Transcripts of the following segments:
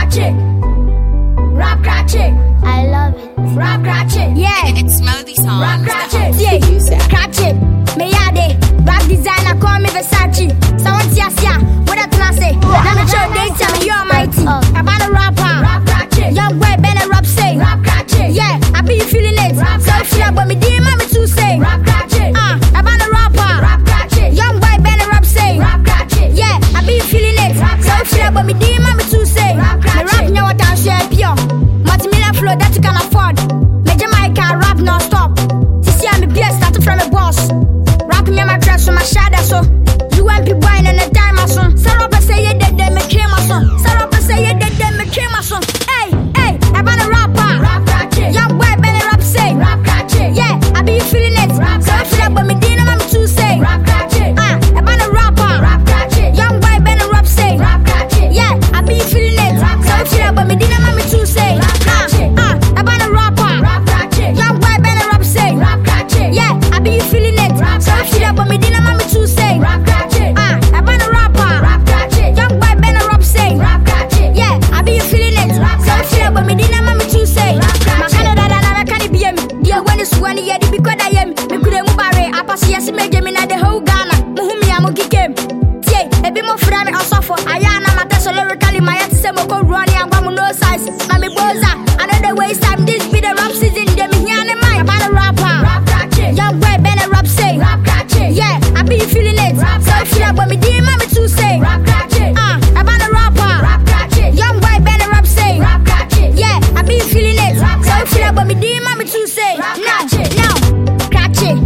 Ratchet. Rap Ratchet. I love it. Rap Ratchet. Yeah. It's Melody Songs. Rap Ratchet. Yeah. Ratchet. Me yade. Rap designer call me Versace. Someone tia. What I tell say? Now me show they tell me you're mighty. About a rapper. Rap Ratchet. Young boy better rap say. Rap Ratchet. Yeah. I be feeling it. Rap so if you but me dear mommy to say. Rap Ratchet. About a rapper. Rap Ratchet. Young boy better rap say. Rap Ratchet. Yeah. I be feeling it. Rap so if you but me dear mommy to say. Rap Ratchet. Me rap now what I share pure. Multi-million flow that you can afford. Me Jamaica rap non-stop. See I'm a PS start from a boss. Rapping me my dress from my shadow so. UMP boy in the time my son. Sarah say you dead them me came my son. Sarah say you dead them me came my son. Hey, I'm a rapper. Rap Ratchet. Young boy better rap say. Rap Ratchet. Yeah, I be feeling it. Rap so if you but me dinner mommy to say. Rap Ratchet. I'm a rapper. Rap Ratchet. Young boy better rap say. Rap Ratchet. Yeah, I be feeling it. Rap so if you but me dinner mommy to say. Rap Ratchet. I'm a rapper. Rap Ratchet. Young boy better rap say. Rap Ratchet. Yeah, I be feeling it. Rap so if you but me dinner mommy to say. Rap Ratchet. I'm a rapper. Rap Ratchet. Young boy better rap say. Rap Ratchet. Yeah, I be feeling it. Rap so if you but me dinner mommy to say. Rap Ratchet. My Canada na can be me. Dear when it's one year the because I am. Me could move bare. I pass yes me game in the whole Ghana. Muhumi amuki game. Tie, e be mo fra me osofo. Aya na mata so lyrically my yet say mo ko running and gwamu no size. Na me boza. Another waste time this be the rap season. Dem here and mine. About a rapper. Rap Ratchet. Young boy better rap say. Rap Ratchet. Yeah, I be feeling it. Rap so if you but me dear mommy to say. Rap Ratchet. About a rapper. Rap Ratchet. Young boy better rap say. Rap Ratchet. Yeah, I be feeling it. Rap so if you but me dear mommy to say. Rap Ratchet. Now, Ratchet.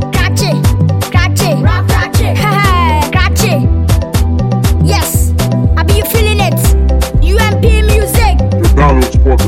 Rap Ratchet. Ratchet. Yes, I be feeling it. UMP music. The Donald's fucking